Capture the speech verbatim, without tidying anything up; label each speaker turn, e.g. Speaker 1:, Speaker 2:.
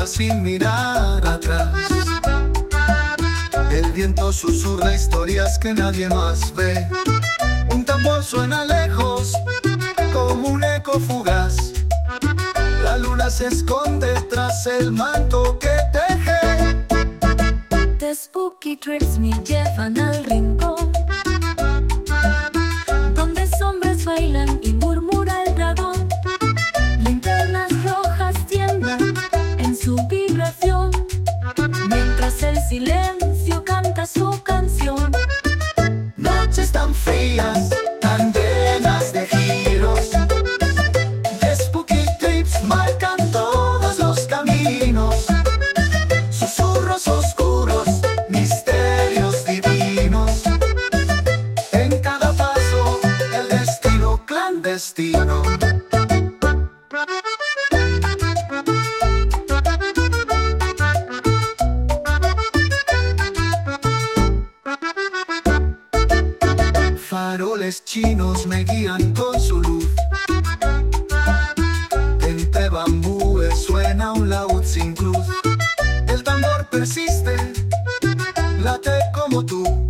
Speaker 1: sin mirar atrás. El viento susurra historias que nadie más ve. Un tambor suena lejos como un eco fugaz. La luna se esconde tras el manto que teje.
Speaker 2: The spooky trips me llevan al rincón donde sombras bailan y murmura el dragón. Linternas rojas tiemblan en su vibración mientras el silencio canta su canción.
Speaker 1: Noches tan frías, tan llenas de giros. The spooky trips marcan todos los caminos. Susurros oscuros, misterios divinos. En cada paso, el destino clandestino. Faroles chinos me guían con su luz. Entre bambúes suena un laúd sin cruz. El tambor persiste, late como tú.